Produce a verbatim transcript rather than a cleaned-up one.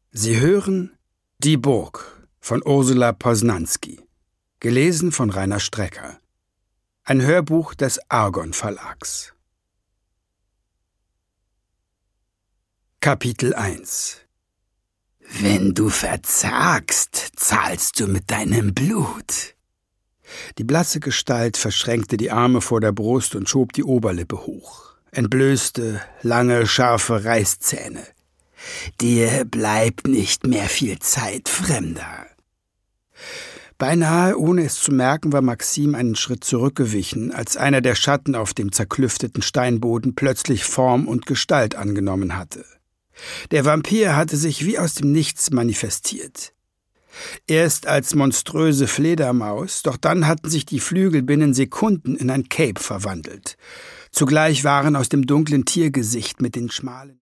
Sie hören Die Burg von Ursula Posnanski, gelesen von Rainer Strecker. Ein Hörbuch des Argon Verlags. Kapitel eins. Wenn du verzagst, zahlst du mit deinem Blut. Die blasse Gestalt verschränkte die Arme vor der Brust und schob die Oberlippe hoch. Entblößte, lange, scharfe Reißzähne. Dir bleibt nicht mehr viel Zeit, Fremder. Beinahe ohne es zu merken, war Maxim einen Schritt zurückgewichen, als einer der Schatten auf dem zerklüfteten Steinboden plötzlich Form und Gestalt angenommen hatte. Der Vampir hatte sich wie aus dem Nichts manifestiert. Erst als monströse Fledermaus, doch dann hatten sich die Flügel binnen Sekunden in ein Cape verwandelt. Zugleich waren aus dem dunklen Tiergesicht mit den schmalen